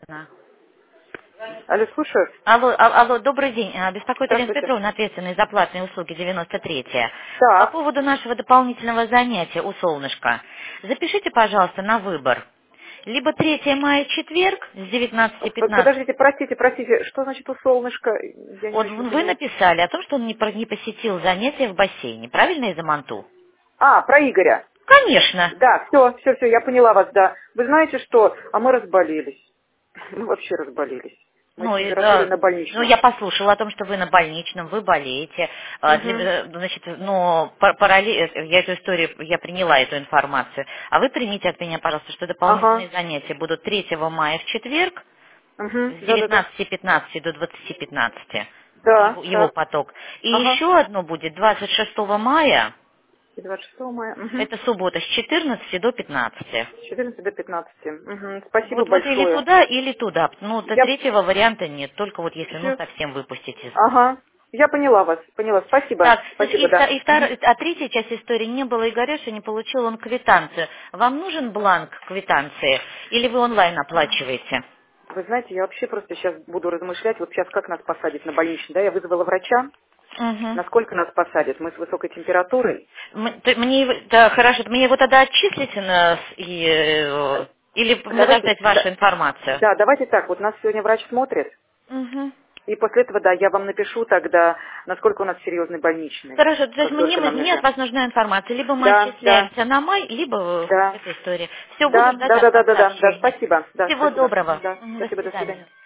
А. Алло, слушаю. Алло, добрый день. Беспокоит Елена Здравствуйте. Петровна, ответственный за платные услуги 93-я. По Так, поводу нашего дополнительного занятия у Солнышка. Запишите, пожалуйста, на выбор. Либо 3 мая, четверг с 19:15. подождите, простите, что значит у солнышка? Я не Вот очень вы поняла. написали о том, что он не посетил занятия в бассейне. Правильно я замонту? А, про Игоря. Конечно. Да, все, я поняла вас, да. Вы знаете что? А мы разболелись. Мы вообще разболелись. Мы с Ну, температурой на больничном. я послушала о том, что вы на больничном, вы болеете. Угу. Значит, но я эту историю, я приняла эту информацию. А вы примите от меня, пожалуйста, что дополнительные Ага. занятия будут 3 мая в четверг Угу. с Да. 19:15 до 20:15. Да, Его так. поток. И Ага. еще одно будет 26 мая, И 26 мая. Угу. это суббота, с 14 до 15. С 14 до 15. Угу. Спасибо Вот или большое. туда, или туда. Ну, до Я третьего варианта нет, только вот если, ну, все. совсем выпустить из. Ага. Я поняла вас, поняла. Спасибо. Так, слушай, Спасибо, да. Мгм. третья часть истории, не было Игореша, не получил он квитанцию. Вам нужен бланк квитанции или вы онлайн оплачиваете? Вы знаете, я вообще просто сейчас буду размышлять, вот сейчас как нас посадят на больничный, да, я вызвала врача, Угу. насколько нас посадят, мы с высокой температурой. Да, хорошо, мне его тогда отчислите или Давайте, подождать вашу информацию? да, давайте так, вот нас сегодня врач смотрит, Угу. и после этого, да, я вам напишу тогда, насколько у нас серьезный больничный, Хорошо, то есть как только нам мне от нельзя. вас нужна информация. Либо мы Да, да, отчисляемся на май, либо да, эта история. Все, буду да, ждать да, от да, да, вас да, да, да, сообщения. спасибо, да, Всего спасибо, доброго. да, Мгм, до спасибо, до свидания. свидания.